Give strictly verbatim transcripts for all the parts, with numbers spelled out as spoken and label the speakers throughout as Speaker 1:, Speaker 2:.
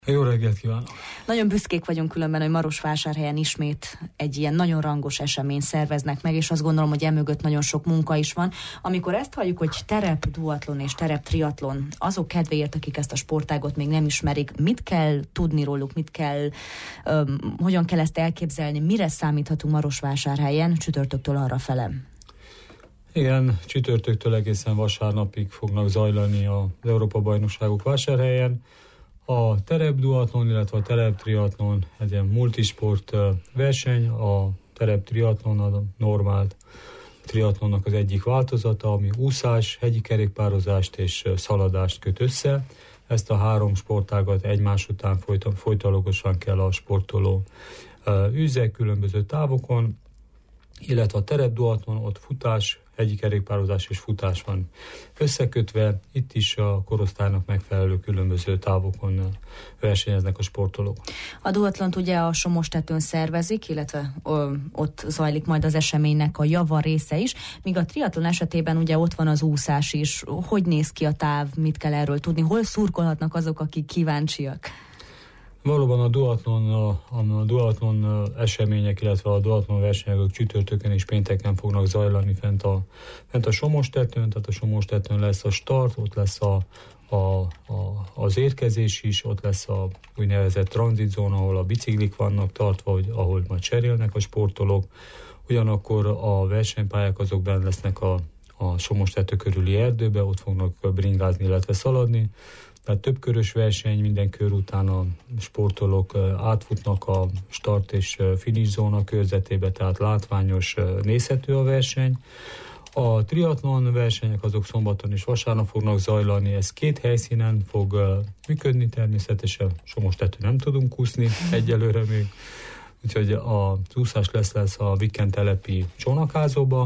Speaker 1: Jó reggelt kívánok!
Speaker 2: Nagyon büszkék vagyunk különben, hogy Marosvásárhelyen ismét egy ilyen nagyon rangos eseményt szerveznek meg, és azt gondolom, hogy emögött nagyon sok munka is van. Amikor ezt halljuk, hogy terep duatlon és terep triatlon, azok kedvéért, akik ezt a sportágot még nem ismerik, mit kell tudni róluk, mit kell, öm, hogyan kell ezt elképzelni, mire számíthatunk Marosvásárhelyen csütörtöktől arrafele?
Speaker 1: Igen, csütörtöktől egészen vasárnapig fognak zajlani az Európa-bajnokságok Vásárhelyen. A terepduatlon, illetve a tereptriatlon egy ilyen multisport verseny, a tereptriatlon a normál triatlonnak az egyik változata, ami úszás, hegyi kerékpározást és szaladást köt össze. Ezt a három sportágat egymás után folyt, folytalogosan kell a sportoló űzze különböző távokon, illetve a terepduatlon, ott futás, hegyi kerékpározás és futás van összekötve. Itt is a korosztálynak megfelelő különböző távokon versenyeznek a sportolók.
Speaker 2: A duatlont ugye a Somostetőn szervezik, illetve ö, ott zajlik majd az eseménynek a java része is, míg a triatlon esetében ugye ott van az úszás is. Hogy néz ki a táv, mit kell erről tudni, hol szurkolhatnak azok, akik kíváncsiak?
Speaker 1: Valóban a duatlon, a, a duatlon események, illetve a duatlon versenyek csütörtökön és pénteken fognak zajlani fent a, fent a Somostetőn, tehát a Somostetőn lesz a start, ott lesz a, a, a, az érkezés is, ott lesz a úgynevezett tranzitzóna, ahol a biciklik vannak tartva, hogy, ahol majd cserélnek a sportolók. Ugyanakkor a versenypályák azok benn lesznek a, a Somostető körüli erdőbe, ott fognak bringázni, illetve szaladni. Tehát több körös verseny, minden kör után a sportolók átfutnak a start és finish zóna körzetébe, tehát látványos, nézhető a verseny. A triatlon versenyek azok szombaton és vasárnap fognak zajlani, ez két helyszínen fog működni, természetesen Somostetőn nem tudunk úszni egyelőre még, úgyhogy az úszás lesz, lesz a Viken telepi csónakázóba.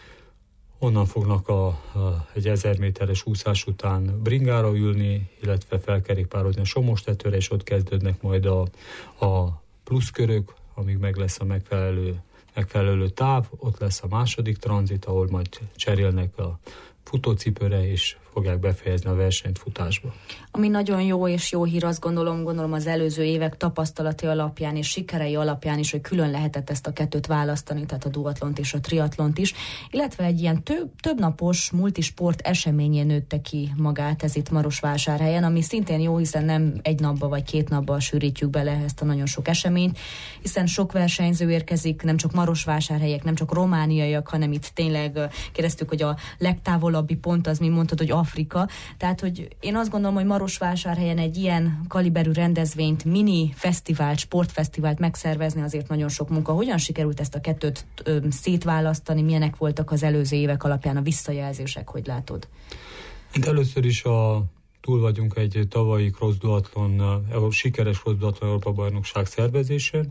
Speaker 1: Onnan fognak a, a, egy ezer méteres úszás után bringára ülni, illetve felkerékpározni a Somostetőre, és ott kezdődnek majd a, a pluszkörök, amíg meg lesz a megfelelő, megfelelő táv, ott lesz a második tranzit, ahol majd cserélnek a futócipőre, és fogják befejezni a versenyt futásba.
Speaker 2: Ami nagyon jó és jó hír, azt gondolom, gondolom az előző évek tapasztalati alapján és sikerei alapján is, hogy külön lehetett ezt a kettőt választani, tehát a duatlont és a triatlont is, illetve egy ilyen több, többnapos multisport eseményén nőtte ki magát ez itt Marosvásárhelyen, ami szintén jó, hiszen nem egy napba vagy két napba sűrítjük bele ezt a nagyon sok eseményt, hiszen sok versenyző érkezik, nem csak marosvásárhelyek, nem csak romániaiak, hanem itt tényleg kérdeztük, hogy a legtávolabbi pont az, mi mondtad, hogy Afrika. Tehát, hogy én azt gondolom, hogy Marosvásárhelyen egy ilyen kaliberű rendezvényt, mini fesztivált, sportfesztivált megszervezni azért nagyon sok munka. Hogyan sikerült ezt a kettőt ö, szétválasztani? Milyenek voltak az előző évek alapján a visszajelzések, hogy látod?
Speaker 1: Itt először is a, túl vagyunk egy tavalyi cross duatlon, sikeres cross duatlon Európa bajnokság szervezésen.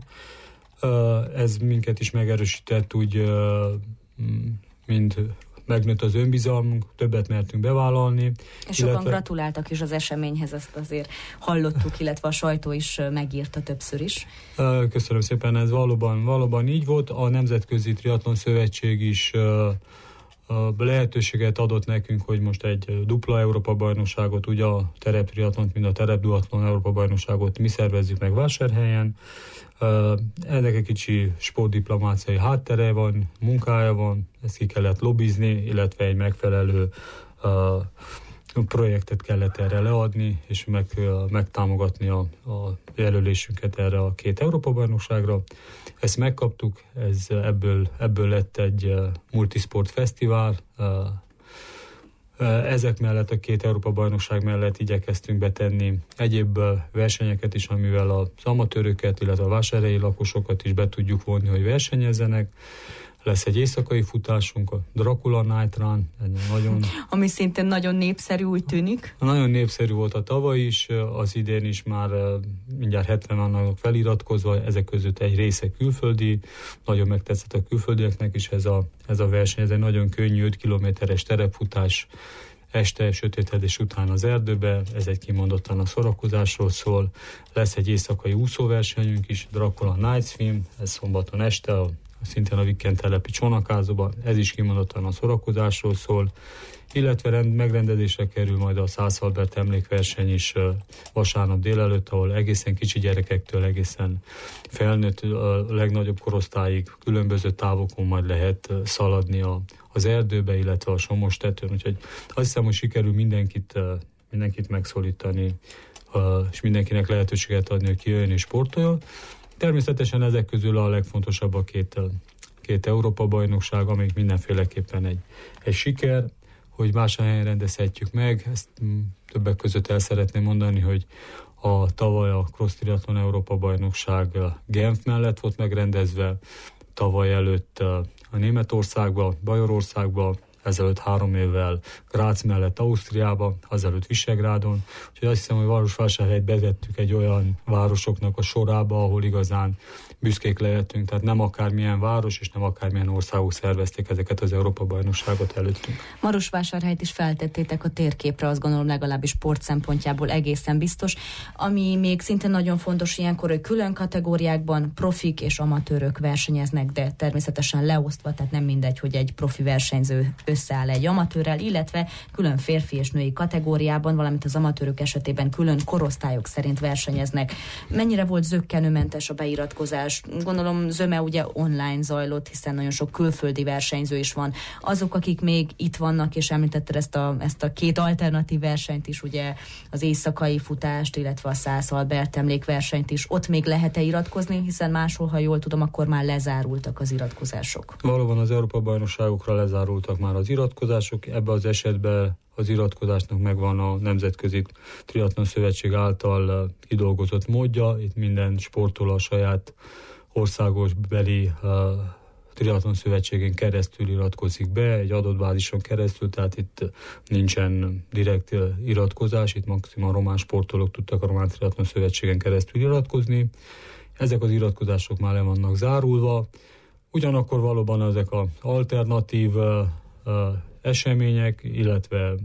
Speaker 1: Ez minket is megerősített, úgy mind megnőtt az önbizalmunk, többet mertünk bevállalni.
Speaker 2: És sokan illetve... gratuláltak is az eseményhez, ezt azért hallottuk, illetve a sajtó is megírta többször is.
Speaker 1: Köszönöm szépen, ez valóban, valóban így volt. A Nemzetközi Triatlon Szövetség is lehetőséget adott nekünk, hogy most egy dupla Európa-bajnokságot, ugye a tereptriatlont, mint a terepduatlon Európa-bajnokságot mi szervezzük meg Vásárhelyen. Ennek egy kicsi sportdiplomáciai háttere van, munkája van, ezt ki kellett lobbizni, illetve egy megfelelő uh, projektet kellett erre leadni, és meg, uh, megtámogatni a, a jelölésünket erre a két Európa-bajnokságra. Ezt megkaptuk, ez ebből, ebből lett egy uh, multisport fesztivál. Uh, Ezek mellett, a két Európa-bajnokság mellett igyekeztünk betenni egyéb versenyeket is, amivel az amatőröket, illetve a vásárhelyi lakosokat is be tudjuk vonni, hogy versenyezzenek. Lesz egy éjszakai futásunk, a Dracula Night Run, nagyon...
Speaker 2: Ami szintén nagyon népszerű, úgy tűnik.
Speaker 1: Nagyon népszerű volt a tavaly is, az idén is már mindjárt hetven vannak feliratkozva, ezek között egy része külföldi, nagyon megtetszett a külföldieknek is ez a, ez a verseny, ez egy nagyon könnyű öt kilométeres terepfutás, este sötétedés után az erdőbe, ez egy kimondottan a szórakozásról szól. Lesz egy éjszakai úszóversenyünk is, Dracula Night Swim, ez szombaton este a szintén a Viken telepi csónakázóban, ez is kimondottan a szórakozásról szól, illetve rend, megrendezésre kerül majd a Szász Albert emlékverseny is vasárnap délelőtt, ahol egészen kicsi gyerekektől egészen felnőtt a legnagyobb korosztályig különböző távokon majd lehet szaladni a, az erdőbe, illetve a Somostetőn, úgyhogy azt hiszem, hogy sikerül mindenkit, mindenkit megszólítani, és mindenkinek lehetőséget adni, hogy kijöjjön és sportoljon. Természetesen ezek közül a legfontosabb a két, két Európa-bajnokság, amelyik mindenféleképpen egy, egy siker, hogy más helyen rendezhetjük meg. Ezt többek között el szeretném mondani, hogy a tavaly a Cross Triathlon Európa-bajnokság Genf mellett volt megrendezve, tavaly előtt a Németországba, Bajorországba, ezelőtt három évvel Grác mellett Ausztriába, azelőtt Visegrádon. Úgyhogy azt hiszem, hogy Marosvásárhelyt bevettük egy olyan városoknak a sorába, ahol igazán büszkék lehetünk, tehát nem akármilyen város és nem akármilyen országok szervezték ezeket az Európa-bajnokságot előttünk.
Speaker 2: Marosvásárhelyt is feltettétek a térképre, azt gondolom legalábbis sport szempontjából egészen biztos. Ami még szintén nagyon fontos ilyenkor, hogy külön kategóriákban profik és amatőrök versenyeznek, de természetesen leosztva, tehát nem mindegy, hogy egy profi versenyző összeáll egy amatőrrel, illetve külön férfi és női kategóriában, valamint az amatőrök esetében külön korosztályok szerint versenyeznek. Mennyire volt zökkenőmentes a beiratkozás? Gondolom zöme ugye online zajlott, hiszen nagyon sok külföldi versenyző is van. Azok, akik még itt vannak, és említetted ezt a, ezt a két alternatív versenyt is, ugye az éjszakai futást, illetve a Szász Albert emlékversenyt is, ott még lehet-e iratkozni, hiszen máshol, ha jól tudom, akkor már lezárultak az iratkozások.
Speaker 1: Valóban az Európa-bajnokságokra lezárultak már az iratkozások, ebben az esetben az iratkozásnak megvan a Nemzetközi Triatlon Szövetség által kidolgozott módja, itt minden sportoló a saját országos beli uh, triatlon szövetségén keresztül iratkozik be, egy adott bázison keresztül, tehát itt nincsen direkt iratkozás, itt maximum román sportolók tudtak a Román Triatlon Szövetségen keresztül iratkozni. Ezek az iratkozások már le vannak zárulva, ugyanakkor valóban ezek az alternatív uh, uh, események, illetve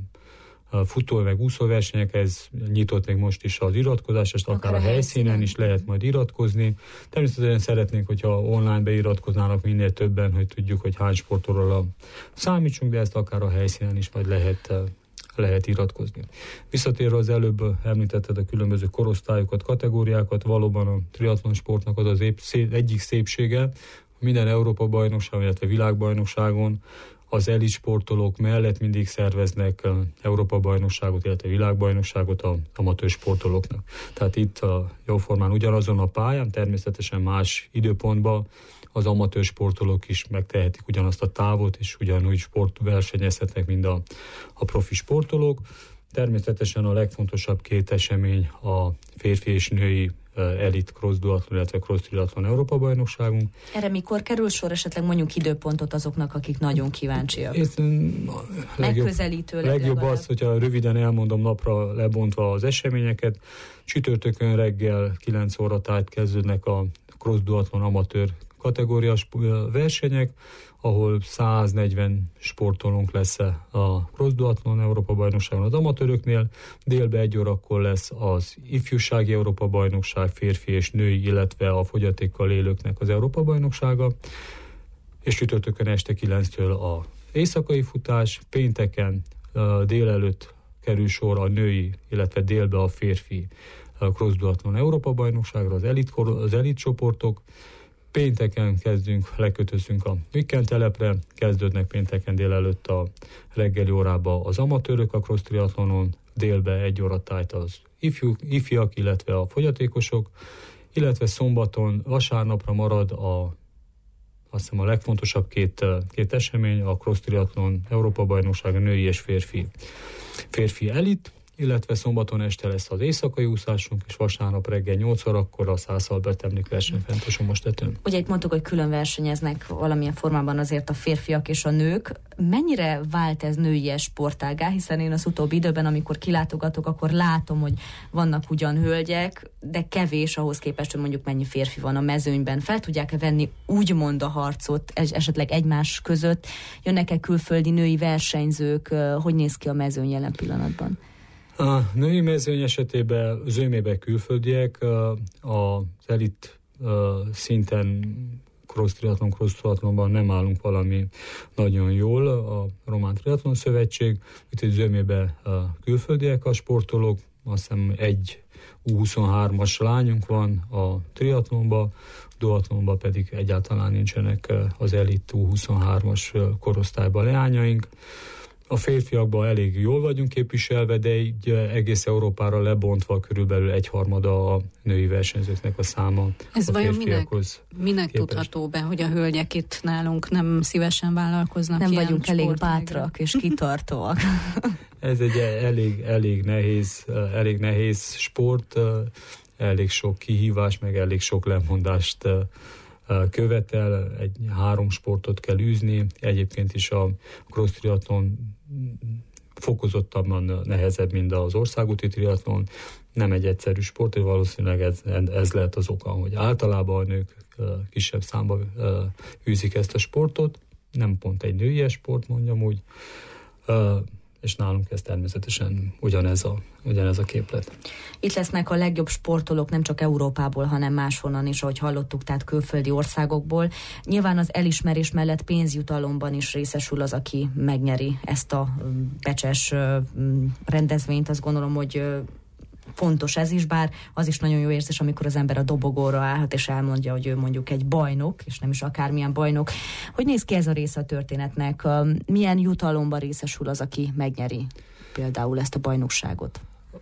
Speaker 1: futó- meg úszóversenyek, ez nyitott még most is az iratkozás, és akár, akár a helyszínen is lehet majd iratkozni. Természetesen szeretnénk, hogyha online beiratkoznának minél többen, hogy tudjuk, hogy hány sportolóra számítsunk, de ezt akár a helyszínen is majd lehet, lehet iratkozni. Visszatérve az előbb említetted a különböző korosztályokat, kategóriákat, valóban a triatlon sportnak az az egyik szépsége, minden Európa-bajnokságon, illetve világbajnokságon az elit sportolók mellett mindig szerveznek Európa-bajnokságot, illetve világbajnokságot a amatőr sportolóknak. Tehát itt a jóformán ugyanazon a pályán, természetesen más időpontban az amatőr sportolók is megtehetik ugyanazt a távot, és ugyanúgy sportversenyezhetnek, mint a, a profi sportolók. Természetesen a legfontosabb két esemény a férfi és női elit cross duatlon, illetve cross triatlon Európa-bajnokságunk.
Speaker 2: Erre mikor kerül sor, esetleg mondjuk időpontot azoknak, akik nagyon kíváncsiak?
Speaker 1: Megközelítőleg legjobb legalább. Az, hogyha röviden elmondom napra lebontva az eseményeket. Csütörtökön reggel kilenc óra tájt kezdődnek a cross duatlon amatőr kategóriás versenyek, ahol száznegyven sportolónk lesz a cross duatlon Európa-bajnokságon az amatőröknél. Délbe egy órakor lesz az ifjúsági Európa-bajnokság, férfi és női, illetve a fogyatékkal élőknek az Európa-bajnoksága. És csütörtökön este kilenctől az éjszakai futás, pénteken délelőtt kerül sor a női, illetve délbe a férfi cross duatlon Európa-bajnokságra, az elit, az elit csoportok. Pénteken kezdünk, lekötözünk a Viken telepre, kezdődnek pénteken délelőtt a reggeli órába az amatőrök a cross triatlonon, délbe egy óra tájt az ifjú, ifjak, illetve a fogyatékosok, illetve szombaton, vasárnapra marad a, azt hiszem a legfontosabb két, két esemény, a cross triathlon Európa-bajnokság, a női és férfi, férfi elit, illetve szombaton este lesz az éjszakai úszásunk, és vasárnap reggel nyolc órakor a Szász Albert emlékverseny fent a Somostetőn.
Speaker 2: Ugye itt mondtuk, hogy külön versenyeznek valamilyen formában azért a férfiak és a nők. Mennyire vált ez nőies sportággá? Hiszen én az utóbbi időben, amikor kilátogatok, akkor látom, hogy vannak ugyan hölgyek, de kevés ahhoz képest, hogy mondjuk mennyi férfi van a mezőnyben. Fel tudják-e venni úgymond a harcot esetleg egymás között? Jönnek-e külföldi női versenyzők? Hogy néz ki a mezőny jelen pillanatban?
Speaker 1: A női mezőny esetében zömében külföldiek, az elit szinten cross triatlon, cross triatlonban nem állunk valami nagyon jól. A Román Triatlon Szövetség, itt egy zömében külföldiek a sportolók, azt hiszem egy U huszonhármas lányunk van a triatlonban, duatlonban pedig egyáltalán nincsenek az elit U huszonhármas korosztályban leányaink. A férfiakban elég jól vagyunk képviselve, de így egész Európára lebontva körülbelül egyharmada a női versenyzőknek a száma.
Speaker 3: Ez
Speaker 1: a
Speaker 3: vajon minek, minek
Speaker 1: képest.
Speaker 3: tudható be, hogy a hölgyek itt nálunk nem szívesen vállalkoznak?
Speaker 2: Nem vagyunk elég bátrak és kitartóak.
Speaker 1: Ez egy elég, elég, nehéz, elég nehéz sport, elég sok kihívás, meg elég sok lemondást követel, egy három sportot kell űzni, egyébként is a cross triatlon fokozottabban nehezebb, mint az országúti triatlon, nem egy egyszerű sport, és valószínűleg ez, ez lehet az oka, hogy általában a nők kisebb számba űzik ezt a sportot, nem pont egy női sport, mondjam úgy, és nálunk ez természetesen ugyanez a, ugyanez a képlet.
Speaker 2: Itt lesznek a legjobb sportolók nem csak Európából, hanem máshonnan is, ahogy hallottuk, tehát külföldi országokból. Nyilván az elismerés mellett pénzjutalomban is részesül az, aki megnyeri ezt a becses rendezvényt. Azt gondolom, hogy fontos ez is, bár az is nagyon jó érzés, amikor az ember a dobogóra állhat, és elmondja, hogy ő mondjuk egy bajnok, és nem is akármilyen bajnok. Hogy néz ki ez a része a történetnek? Milyen jutalomban részesül az, aki megnyeri például ezt a bajnokságot?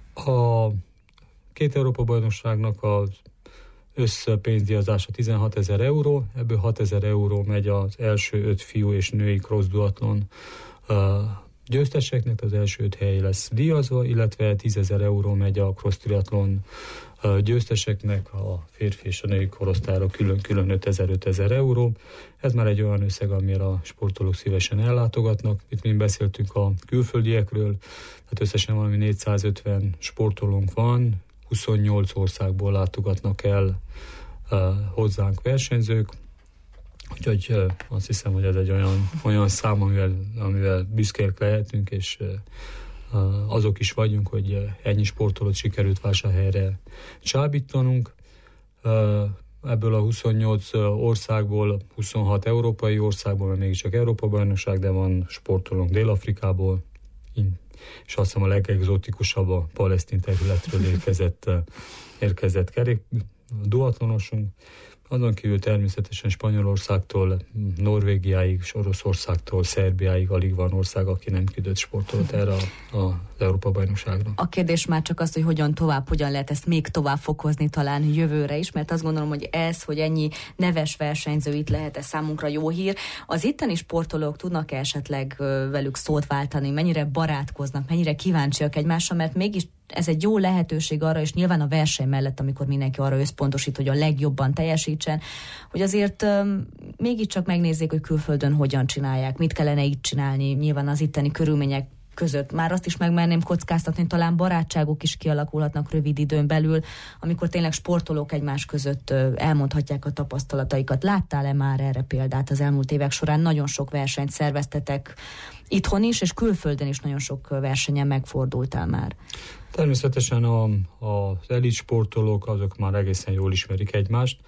Speaker 1: A két Európa-bajnokságnak az összpénzdíjazása tizenhatezer euró, ebből hatezer euró megy az első öt fiú és női cross duatlon győzteseknek, az első öt hely lesz díjazva, illetve tízezer euró megy a cross triatlon győzteseknek, a férfi és a női korosztályra külön-külön ötezer-ötezer euró. Ez már egy olyan összeg, amire a sportolók szívesen ellátogatnak. Itt mind beszéltünk a külföldiekről, tehát összesen valami négyszázötven sportolónk van, huszonnyolc országból látogatnak el uh, hozzánk versenyzők, úgyhogy uh, azt hiszem, hogy ez egy olyan, olyan szám, amivel, amivel büszkék lehetünk, és uh, azok is vagyunk, hogy ennyi sportolót sikerült Vásárhelyre csábítanunk. Uh, ebből a huszonnyolc országból, huszonhat európai országból, mert mégiscsak Európa-bajnokság, de van sportolónk Dél-Afrikából, és azt hiszem a legexotikusabb a palesztin területről érkezett, érkezett kerék duatlonosunk. Azon kívül természetesen Spanyolországtól, Norvégiáig, Oroszországtól, Szerbiáig alig van ország, aki nem küldött sportolót erre a, a, az Európa-bajnokságra.
Speaker 2: A kérdés már csak az, hogy hogyan tovább, hogyan lehet ezt még tovább fokozni talán jövőre is, mert azt gondolom, hogy ez, hogy ennyi neves versenyző itt lehet, ez számunkra jó hír. Az itteni sportolók tudnak esetleg velük szót váltani, mennyire barátkoznak, mennyire kíváncsiak egymásra, mert mégis ez egy jó lehetőség arra, és nyilván a verseny mellett, amikor mindenki arra összpontosít, hogy a legjobban teljesítsen, hogy azért um, mégiscsak megnézzék, hogy külföldön hogyan csinálják, mit kellene itt csinálni, nyilván az itteni körülmények között. Már azt is megmerném kockáztatni, talán barátságok is kialakulhatnak rövid időn belül, amikor tényleg sportolók egymás között elmondhatják a tapasztalataikat. Láttál-e már erre példát az elmúlt évek során? Nagyon sok versenyt szerveztetek itthon is, és külföldön is nagyon sok versenyen megfordultál már.
Speaker 1: Természetesen a, a, az elit sportolók, azok már egészen jól ismerik egymást.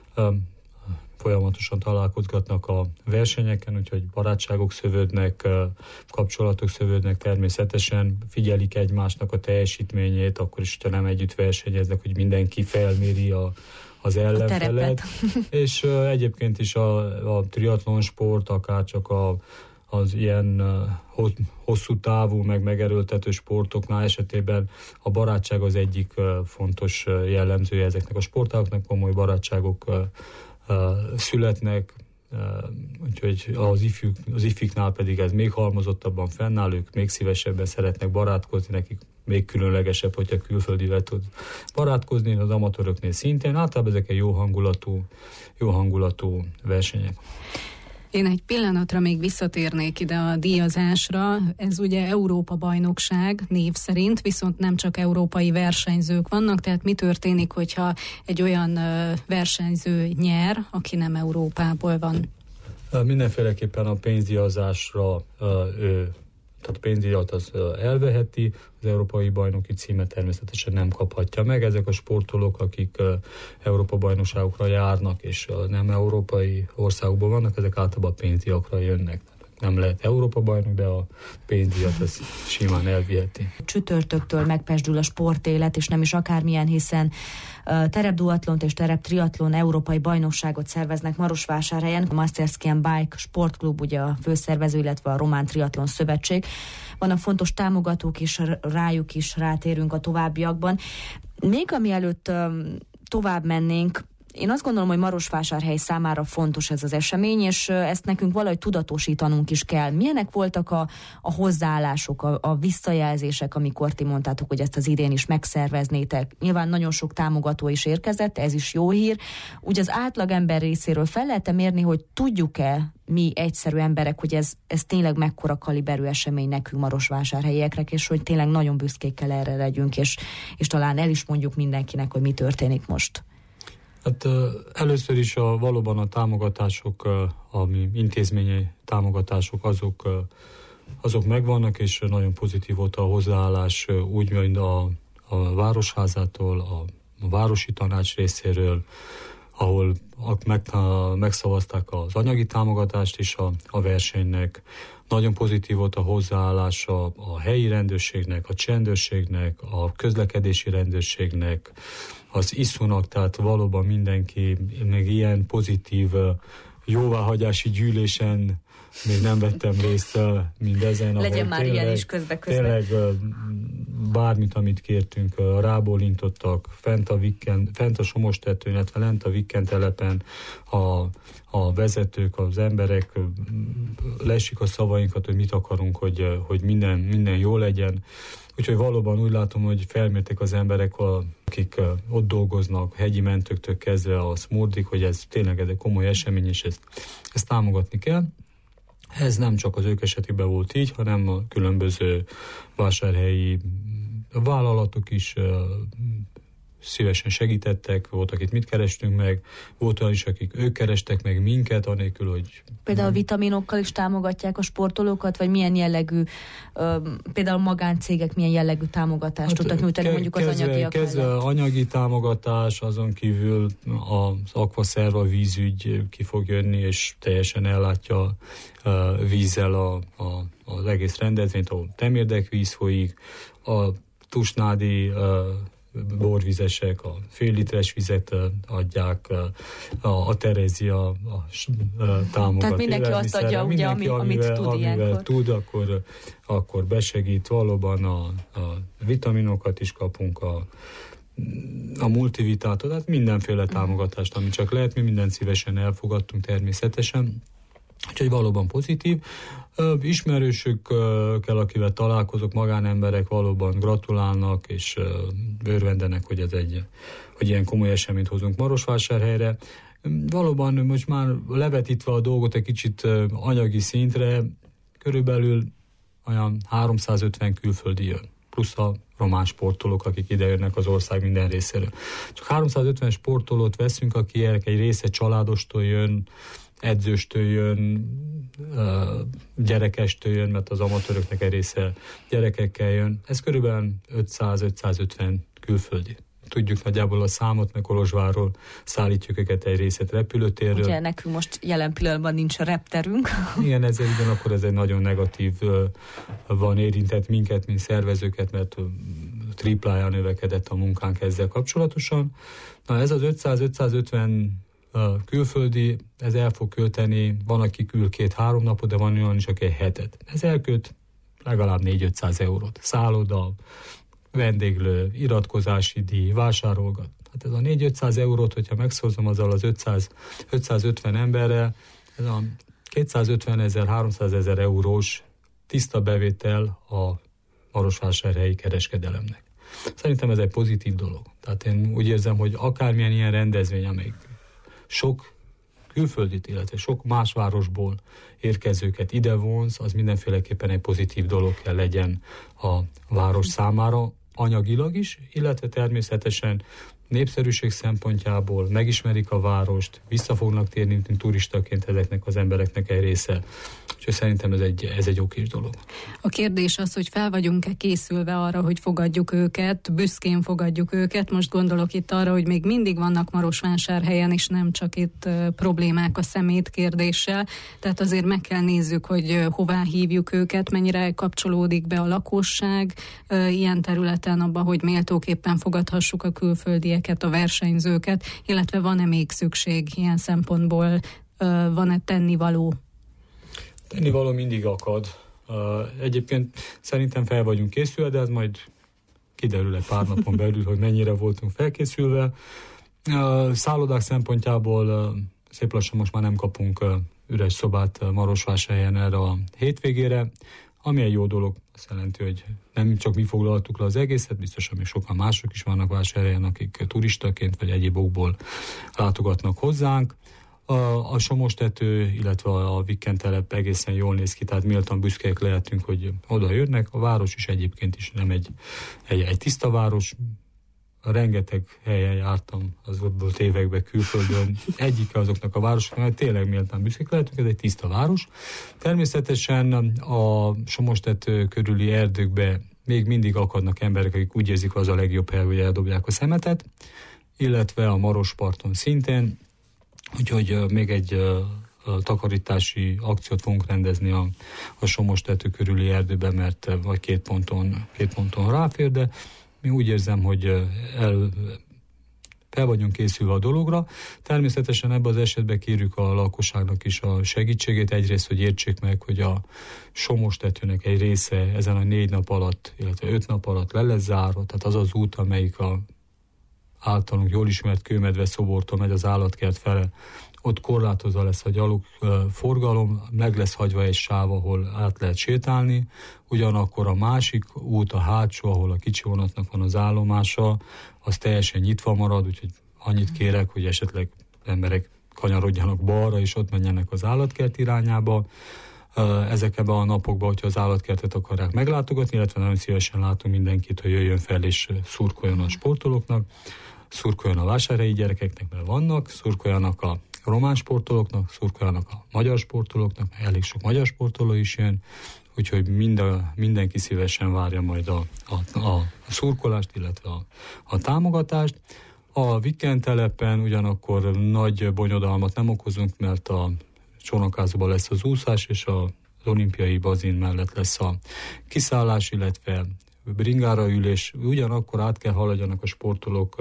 Speaker 1: Folyamatosan találkozgatnak a versenyeken, úgyhogy barátságok szövődnek, kapcsolatok szövődnek természetesen, figyelik egymásnak a teljesítményét, akkor is, ha nem együtt versenyeznek, hogy mindenki felméri a, az ellenfelet. És uh, egyébként is a, a triatlon sport, akár csak a, az ilyen uh, hosszú távú, meg megerőltető sportoknál esetében a barátság az egyik uh, fontos uh, jellemzője ezeknek a sportágoknak, komoly barátságok uh, Uh, születnek, uh, úgyhogy az, ifjú, az ifiknál pedig ez még halmozottabban fennáll, ők még szívesebben szeretnek barátkozni, nekik még különlegesebb, hogyha külföldivel tud barátkozni, az amatőröknél szintén, általában ezek egy jó hangulatú, jó hangulatú versenyek.
Speaker 3: Én egy pillanatra még visszatérnék ide a díjazásra. Ez ugye Európa-bajnokság név szerint, viszont nem csak európai versenyzők vannak, tehát mi történik, hogyha egy olyan versenyző nyer, aki nem Európából van?
Speaker 1: Mindenféleképpen a pénzdíjazásra ő tehát a pénzdíjat az elveheti, az európai bajnoki címet természetesen nem kaphatja meg. Ezek a sportolók, akik Európa-bajnokságokra járnak, és nem európai országokban vannak, ezek általában pénzdíjakra jönnek. Nem lehet Európa-bajnok, de a pénzdíjat ez simán elviheti.
Speaker 2: Csütörtöktől megpesdül a sportélet, és nem is akármilyen, hiszen terepduatlont és tereptriatlon európai bajnokságot szerveznek Marosvásárhelyen. A Masterskian Bike Sportklub, ugye a főszervező, illetve a Román Triatlon Szövetség. Vannak fontos támogatók is, rájuk is rátérünk a továbbiakban. Még amielőtt tovább mennénk, én azt gondolom, hogy Marosvásárhely számára fontos ez az esemény, és ezt nekünk valahogy tudatosítanunk is kell. Milyenek voltak a, a hozzáállások, a, a visszajelzések, amikor ti mondtátok, hogy ezt az idén is megszerveznétek? Nyilván nagyon sok támogató is érkezett, ez is jó hír. Úgy az átlagember részéről fel lehet-e mérni, hogy tudjuk-e mi egyszerű emberek, hogy ez, ez tényleg mekkora kaliberű esemény nekünk marosvásárhelyieknek, és hogy tényleg nagyon büszkék kell erre legyünk, és, és talán el is mondjuk mindenkinek, hogy mi történik most.
Speaker 1: Hát először is a, valóban a támogatások, ami intézményi támogatások, azok, azok megvannak, és nagyon pozitív volt a hozzáállás úgy, mint a, a Városházától, a, a Városi Tanács részéről, ahol meg, megszavazták az anyagi támogatást is a, a versenynek. Nagyon pozitív volt a hozzáállása a helyi rendőrségnek, a csendőrségnek, a közlekedési rendőrségnek, az iszúnak, tehát valóban mindenki, meg ilyen pozitív jóváhagyási gyűlésen még nem vettem részt mindezen.
Speaker 2: Legyen már tényleg, ilyen is közbe-közbe.
Speaker 1: Tényleg bármit, amit kértünk, rábólintottak, fent a, Viken, fent a Somostetőn, illetve lent a Viken telepen a, a vezetők, az emberek lesik a szavainkat, hogy mit akarunk, hogy, hogy minden, minden jó legyen. Úgyhogy valóban úgy látom, hogy felmérték az emberek, akik ott dolgoznak, hegyi mentőktől kezdve a Smurdik, hogy ez tényleg egy komoly esemény, és ezt, ezt támogatni kell. Ez nem csak az ők esetében volt így, hanem a különböző vásárhelyi vállalatok is szívesen segítettek, volt, akit mit kerestünk meg, volt olyan is, akik ők kerestek meg minket, anélkül, hogy...
Speaker 2: Például vitaminokkal is támogatják a sportolókat, vagy milyen jellegű, ö, például magáncégek milyen jellegű támogatást hát, tudtak nyújtani, ke- mondjuk az anyagiak
Speaker 1: Kezdve anyagi támogatás, azon kívül az Aquaserva vízügy ki fog jönni, és teljesen ellátja uh, vízzel a, a, az egész rendezvényt, ahol temérdekvíz folyik, a tusnádi uh, borvizesek, a fél literes vizet adják, a, a Terézia a, a támogat.
Speaker 2: Tehát mindenki azt adja, ugye, ami, amivel, amit tud amivel ilyenkor.
Speaker 1: tud, akkor, akkor besegít. Valóban a, a vitaminokat is kapunk, a, a multivitátot, tehát mindenféle támogatást, ami csak lehet, mi mindent szívesen elfogadtunk természetesen. Úgyhogy valóban pozitív. Ismerősökkel, akivel találkozok, magánemberek valóban gratulálnak, és örvendenek, hogy ez egy, hogy ilyen komoly eseményt hozunk Marosvásárhelyre. Valóban most már levetítve a dolgot egy kicsit anyagi szintre, körülbelül olyan háromszázötven külföldi jön, plusz a román sportolók, akik idejönnek az ország minden részéről. Csak háromszázötven sportolót veszünk, akinek egy része családostól jön, edzőstől jön, gyerekestől jön, mert az amatőröknek egy része gyerekekkel jön. Ez körülbelül ötszáz-ötszázötven külföldi. Tudjuk nagyjából a számot, meg Kolozsvárról szállítjuk őket egy részét repülőtérről.
Speaker 2: Ugye nekünk most jelen pillanatban nincs a repterünk.
Speaker 1: Igen, ezzel ugyanakkor ez egy nagyon negatív van érintett minket, mint szervezőket, mert tripláján növekedett a munkánk ezzel kapcsolatosan. Na ez az ötszáz-ötszázötven külföldi, ez el fog költeni, van, aki kül két-három napot, de van olyan is, aki egy hetet. Ez elkölt legalább négy-ötszáz eurót. Szálloda, vendéglő, iratkozási díj, vásárolgat. Hát ez a négy-ötszáz eurót, hogyha megszózom azzal az ötszázötven emberrel, ez a kétszázötvenezer-háromszázezer eurós tiszta bevétel a marosvásárhelyi kereskedelemnek. Szerintem ez egy pozitív dolog. Tehát én úgy érzem, hogy akármilyen ilyen rendezvény, amelyik sok külföldit, illetve sok más városból érkezőket ide vonz, az mindenféleképpen egy pozitív dolog kell legyen a város számára, anyagilag is, illetve természetesen népszerűség szempontjából megismerik a várost, vissza fognak térni turistaként ezeknek az embereknek egy része. úgyhogy szerintem ez egy, ez egy okés dolog.
Speaker 3: A kérdés az, hogy fel vagyunk-e készülve arra, hogy fogadjuk őket, büszkén fogadjuk őket. Most gondolok itt arra, hogy még mindig vannak Marosvásárhelyen, és nem csak itt uh, problémák a szemét kérdéssel. Tehát azért meg kell nézzük, hogy uh, hová hívjuk őket, mennyire kapcsolódik be a lakosság uh, ilyen területen abba, hogy méltóképpen fogadhassuk a külföldieket, a versenyzőket, illetve van-e még szükség ilyen szempontból, uh, van-e tennivaló?
Speaker 1: Tennivaló mindig akad. Uh, egyébként szerintem fel vagyunk készülve, de ez majd kiderül egy pár napon belül, hogy mennyire voltunk felkészülve. Uh, szállodák szempontjából uh, szép lassan most már nem kapunk uh, üres szobát uh, Marosvásárhelyen erre a hétvégére, ami egy jó dolog. Azt jelenti, hogy nem csak mi foglaltuk le az egészet, biztosan még sokan mások is vannak Vásárhelyen, akik turistaként vagy egyéb okból látogatnak hozzánk. A, a Somostető, illetve a Vikkentelep egészen jól néz ki, tehát méltan büszkék lehetünk, hogy oda jönnek. A város is egyébként is nem egy, egy, egy tiszta város. Rengeteg helyen jártam az volt években külföldön. Egyike azoknak a városoknak, mert tényleg méltán büszkék lehetünk, ez egy tiszta város. Természetesen a Somostető körüli erdőkbe még mindig akadnak emberek, akik úgy érzik, az a legjobb hely, hogy eldobják a szemetet, illetve a Marosparton szintén. Úgyhogy még egy uh, takarítási akciót fogunk rendezni a, a Somostető körüli erdőben, mert vagy két ponton, két ponton ráfér, de mi úgy érzem, hogy el, fel vagyunk készülve a dologra. Természetesen ebben az esetben kérjük a lakosságnak is a segítségét. Egyrészt, hogy értsék meg, hogy a Somostetőnek egy része ezen a négy nap alatt, illetve öt nap alatt le lesz zárva, tehát az az út, amelyik a általunk jól ismert Kőmedve szobortól megy az állatkert fele, ott korlátozva lesz a gyalog forgalom, meg lesz hagyva egy sáv, ahol át lehet sétálni, ugyanakkor a másik út, a hátsó, ahol a kicsi vonatnak van az állomása, az teljesen nyitva marad, úgyhogy annyit kérek, hogy esetleg emberek kanyarodjanak balra, és ott menjenek az állatkert irányába. Ezekben a napokban, hogyha az állatkertet akarják meglátogatni, illetve nagyon szívesen látunk mindenkit, hogy jöjjön fel és szurkoljon a sportolóknak, szurkoljon a vásárhelyi gyerekeknek, mert vannak, szurkoljanak a román sportolóknak, szurkoljanak a magyar sportolóknak, mert elég sok magyar sportoló is jön, úgyhogy minden, mindenki szívesen várja majd a, a, a szurkolást, illetve a, a támogatást. A Vikkentelepen ugyanakkor nagy bonyodalmat nem okozunk, mert a Csónakázóban lesz az úszás, és az olimpiai bazin mellett lesz a kiszállás, illetve bringára ülés. Ugyanakkor át kell haladjanak a sportolók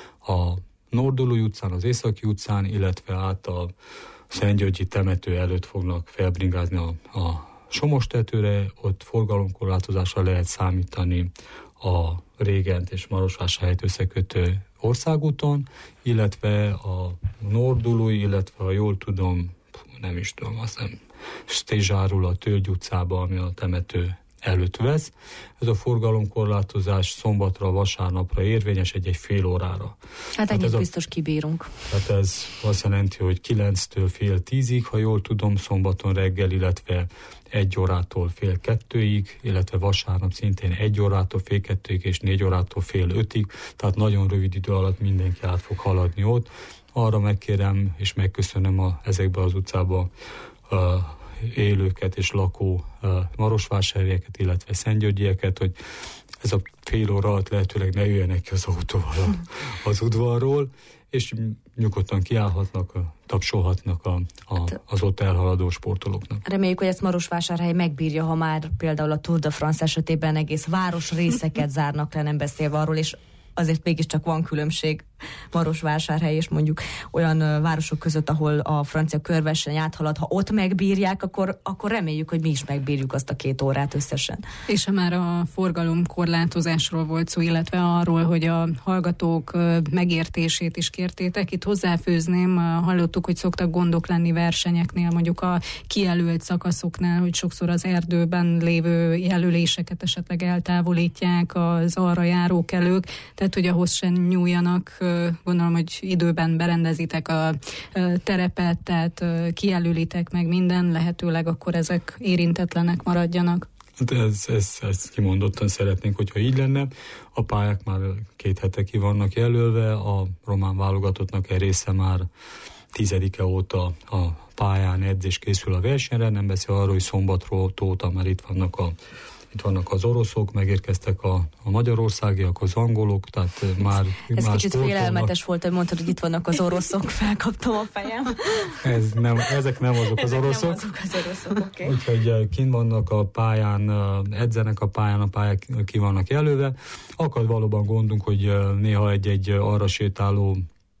Speaker 1: a Nordului utcán, az Északi utcán, illetve át a Szentgyörgyi temető előtt fognak felbringázni a, a Somostetőre. Ott forgalomkorlátozásra lehet számítani a Régent és Marosvásárhelyt összekötő országúton, illetve a Nordului, illetve ha jól tudom, nem is tudom, azt nem, Stezsárul a Tölgy utcába, ami a temető előtt vesz. Ez a forgalomkorlátozás szombatra, vasárnapra érvényes egy-egy fél órára.
Speaker 2: Hát ennyit hát biztos kibírunk.
Speaker 1: Tehát ez azt jelenti, hogy kilenctől fél tízig, ha jól tudom, szombaton reggel, illetve egy órától fél kettőig, illetve vasárnap szintén egy órától fél kettőig, és négy órától fél ötig, tehát nagyon rövid idő alatt mindenki át fog haladni ott. Arra megkérem és megköszönöm a, ezekbe az utcába a élőket és lakó uh, marosvásárhelyeket, illetve szentgyörgyieket, hogy ez a fél óra alatt lehetőleg ne jöjjenek ki az autóval az udvarról, és nyugodtan kiállhatnak, tapsolhatnak a, a, az ott elhaladó sportolóknak.
Speaker 2: Reméljük, hogy ezt Marosvásárhely megbírja, ha már például a Tour de France esetében egész város részeket zárnak le, nem beszélve arról, és azért mégiscsak van különbség Marosvásárhely és mondjuk olyan városok között, ahol a francia körverseny áthalad, ha ott megbírják, akkor, akkor reméljük, hogy mi is megbírjuk azt a két órát összesen.
Speaker 3: És ha már a forgalomkorlátozásról volt szó, illetve arról, hogy a hallgatók megértését is kértétek, itt hozzáfőzném, hallottuk, hogy szoktak gondok lenni versenyeknél, mondjuk a kijelölt szakaszoknál, hogy sokszor az erdőben lévő jelöléseket esetleg eltávolítják az arra járókelők, tehát hogy ahhoz sem nyúljanak. Gondolom, hogy időben berendezitek a terepet, tehát kijelölitek meg minden, lehetőleg akkor ezek érintetlenek maradjanak.
Speaker 1: Hát ez, ez, ez kimondottan szeretnénk, hogyha így lenne. A pályák már két hete ki vannak jelölve, a román válogatottnak egy része már tizedike óta a pályán edzés készül a versenyre, nem beszél arról, hogy szombatról óta már itt vannak a Itt vannak az oroszok, megérkeztek a, a magyarországiak, az angolok, tehát már
Speaker 2: Ez
Speaker 1: már
Speaker 2: kicsit
Speaker 1: sportolnak.
Speaker 2: Félelmetes volt, hogy mondtad, hogy itt vannak az oroszok, felkaptam a fejem.
Speaker 1: Ez nem, ezek nem azok az
Speaker 2: ezek
Speaker 1: oroszok.
Speaker 2: nem azok az oroszok, oké. Okay.
Speaker 1: Úgyhogy kint vannak a pályán, edzenek a pályán, a pályák ki vannak jelölve. Akad valóban gondunk, hogy néha egy-egy arra sétáló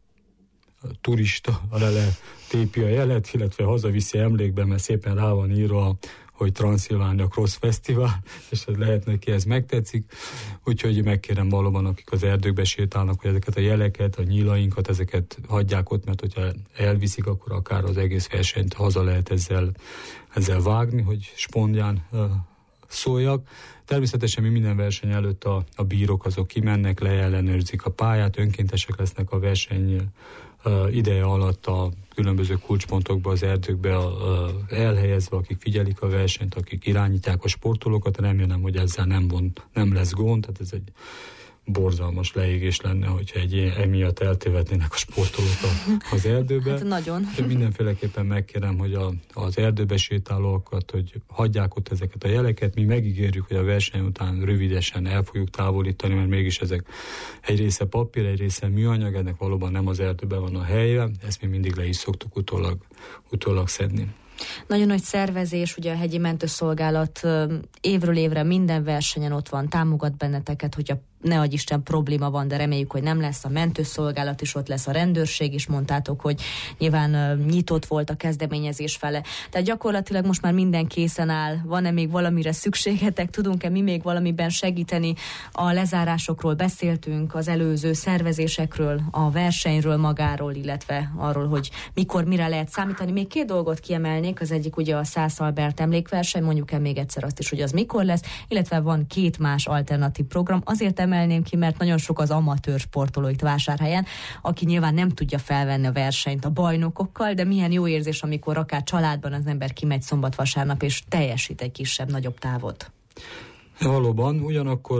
Speaker 1: turista le tépi a jelet, illetve hazaviszi emlékbe, mert szépen rá van írva, hogy Transzilvánia Cross Fesztivál, és ez lehet neki, ez megtetszik. Úgyhogy megkérem valóban, akik az erdőkbe sétálnak, hogy ezeket a jeleket, a nyílainkat, ezeket hagyják ott, mert hogyha elviszik, akkor akár az egész versenyt haza lehet ezzel, ezzel vágni, hogy spondján uh, szóljak. Természetesen mi minden verseny előtt a, a bírók azok kimennek, leellenőrzik a pályát, önkéntesek lesznek a verseny uh, ideje alatt a különböző kulcspontokba, az erdőkbe a, a, elhelyezve, akik figyelik a versenyt, akik irányítják a sportolókat. Remélem, hogy ezzel nem, von, nem lesz gond, tehát ez egy borzalmas leégés lenne, hogyha egy emiatt eltévednének a sportolók az erdőbe.
Speaker 2: Hát nagyon.
Speaker 1: De mindenféleképpen megkérem, hogy a, az erdőbe sétálókat, hogy hagyják ott ezeket a jeleket. Mi megígérjük, hogy a verseny után rövidesen el fogjuk távolítani, mert mégis ezek egy része papír, egy része műanyag, ennek valóban nem az erdőben van a helye, ezt mi mindig le is szoktuk utólag, utólag szedni.
Speaker 2: Nagyon nagy szervezés, ugye a hegyi mentőszolgálat évről évre minden versenyen ott van, támogat benneteket, hogyha ne adj Isten probléma van, de reméljük, hogy nem lesz. A mentőszolgálat is ott lesz, a rendőrség is, mondtátok, hogy nyilván uh, nyitott volt a kezdeményezés fele. Tehát gyakorlatilag most már minden készen áll. Van-e még valamire szükségetek? Tudunk-e mi még valamiben segíteni? A lezárásokról beszéltünk, az előző szervezésekről, a versenyről magáról, illetve arról, hogy mikor, mire lehet számítani. Még két dolgot kiemelnék, az egyik ugye a Szász Albert emlékverseny, mondjuk el még egyszer azt is, hogy az mikor lesz, illetve van két más alternatív program. Azért emelném ki, mert nagyon sok az amatőr sportoló itt Vásárhelyen, aki nyilván nem tudja felvenni a versenyt a bajnokokkal, de milyen jó érzés, amikor akár családban az ember kimegy szombat-vasárnap, és teljesít egy kisebb, nagyobb távot.
Speaker 1: Valóban, ugyanakkor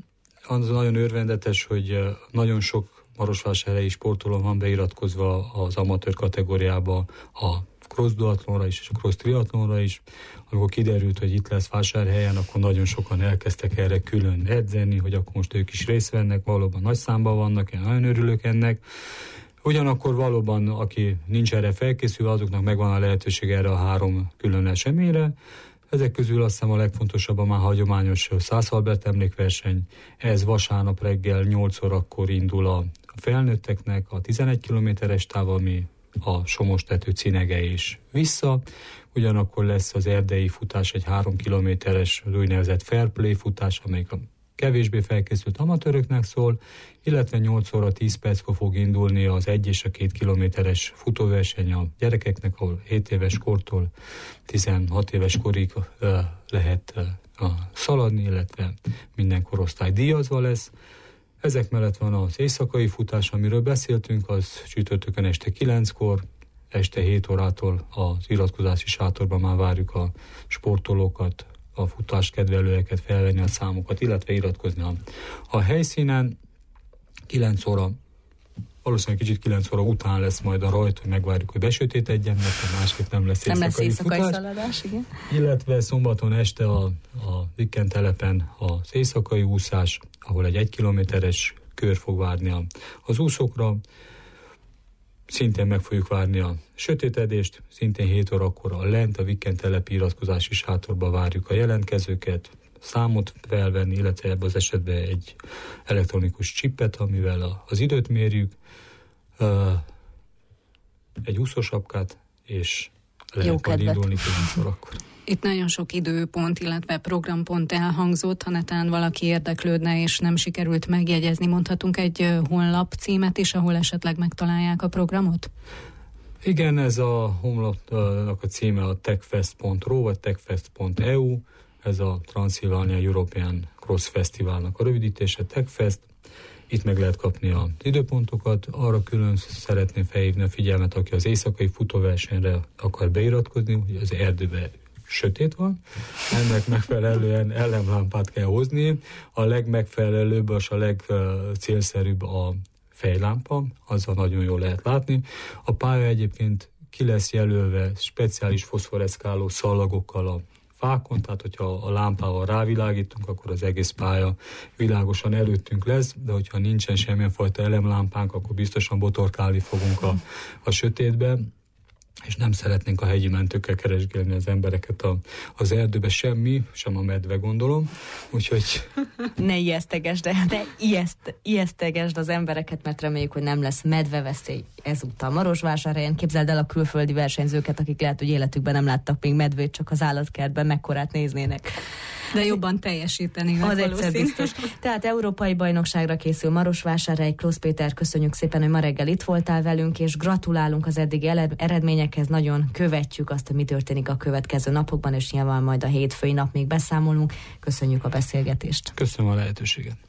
Speaker 1: az nagyon örvendetes, hogy nagyon sok marosvásárhelyi sportoló van beiratkozva az amatőr kategóriába, a cross duatlonra is, és a cross triatlonra is. Amikor kiderült, hogy itt lesz Vásárhelyen, akkor nagyon sokan elkezdtek erre külön edzeni, hogy akkor most ők is részt vennek, valóban nagy számban vannak, én nagyon örülök ennek. Ugyanakkor valóban, aki nincs erre felkészülve, azoknak megvan a lehetőség erre a három külön eseményre. Ezek közül azt hiszem a legfontosabb a már hagyományos Szász Albert emlékverseny. Ez vasárnap reggel nyolc órakor indul a felnőtteknek a tizenegy kilométeres táv, ami a Somostető Cinege és vissza. Ugyanakkor lesz az erdei futás, egy három kilométeres úgynevezett fair play futás, amelyik a kevésbé felkészült amatőröknek szól, illetve nyolc óra tíz perckor fog indulni az egy és a két kilométeres futóverseny a gyerekeknek, ahol hét éves kortól tizenhat éves korig uh, lehet uh, szaladni, illetve minden korosztály díjazva lesz. Ezek mellett van az éjszakai futás, amiről beszéltünk, az csütörtökön este kilenckor, este hét órától az iratkozási sátorban már várjuk a sportolókat, a futás kedvelőeket, felvenni a számokat, illetve iratkozni a, a helyszínen. kilenc óra, valószínűleg kicsit kilenc óra után lesz majd a rajt, hogy megvárjuk, hogy besötétedjen, mert másképp nem lesz
Speaker 2: nem
Speaker 1: éjszakai,
Speaker 2: lesz éjszakai
Speaker 1: futás.
Speaker 2: szaladás, igen.
Speaker 1: Illetve szombaton este a, a Viken telepen az éjszakai úszás, ahol egy egy kilométeres kör fog várni a, az úszókra. Szintén meg fogjuk várni a sötétedést, szintén hét órakor a lent, a Viken telepi iratkozási sátorba várjuk a jelentkezőket, számot felvenni, illetve ebben az esetben egy elektronikus csippet, amivel a, az időt mérjük, uh, egy úszósapkát, és lehet majd indulni kilenc órakor.
Speaker 3: Itt nagyon sok időpont, illetve programpont elhangzott, ha netán valaki érdeklődne, és nem sikerült megjegyezni, mondhatunk egy honlap címet is, ahol esetleg megtalálják a programot?
Speaker 1: Igen, ez a honlapnak a címe a techfest pont ro vagy techfest pont e u, ez a Transzilvánia European Cross Fesztiválnak a rövidítése, Techfest. Itt meg lehet kapni az időpontokat. Arra külön szeretném felhívni a figyelmet, aki az éjszakai futóversenyre akar beiratkozni, hogy az erdőben sötét van, ennek megfelelően ellenlámpát kell hozni. A legmegfelelőbb és a legcélszerűbb a fejlámpa, azzal nagyon jól lehet látni. A pálya egyébként ki lesz jelölve speciális foszforeszkáló szallagokkal a fákon, tehát hogyha a lámpával rávilágítunk, akkor az egész pálya világosan előttünk lesz, de hogyha nincsen semmilyen fajta elemlámpánk, akkor biztosan botorkálni fogunk a, a sötétbe, és nem szeretnénk a hegyi mentőkkel keresgélni az embereket a, az erdőbe, semmi, sem a medve, gondolom. Úgyhogy...
Speaker 2: Ne ijesztegesd, de ne ijeszt, ijesztegesd az embereket, mert reméljük, hogy nem lesz medveveszély ezúttal Marosvásárhelyen. Képzeld el a külföldi versenyzőket, akik lehet, hogy életükben nem láttak még medvét, csak az állatkertben mekkorát néznének.
Speaker 3: De jobban teljesítenének.
Speaker 2: Az egyszer biztos. Tehát európai bajnokságra készül Marosvásárhely. Klósz Péter, köszönjük szépen, hogy ma reggel itt voltál velünk, és gratulálunk az eddigi eredményekhez. Nagyon követjük azt, hogy mi történik a következő napokban, és nyilván majd a hétfői nap még beszámolunk. Köszönjük a beszélgetést.
Speaker 1: Köszönöm a lehetőséget.